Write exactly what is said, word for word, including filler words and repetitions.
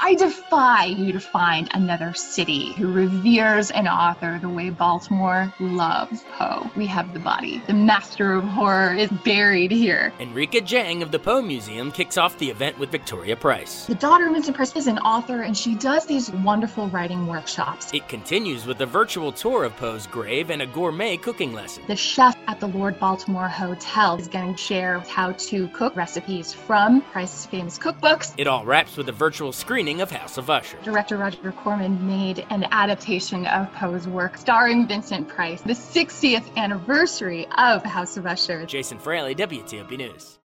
I defy you to find another city who reveres an author the way Baltimore loves Poe. We have the body. The master of horror is buried here. Enrica Jang of the Poe Museum kicks off the event with Victoria Price. The daughter of Vincent Price is an author, and she does these wonderful writing workshops. It continues with a virtual tour of Poe's grave and a gourmet cooking lesson. The chef at the Lord Baltimore Hotel is going to share how to cook recipes from Price's famous cookbooks. It all wraps with a virtual screening of House of Usher. Director Roger Corman made an adaptation of Poe's work starring Vincent Price, the sixtieth anniversary of House of Usher. Jason Fraley, W T O P News.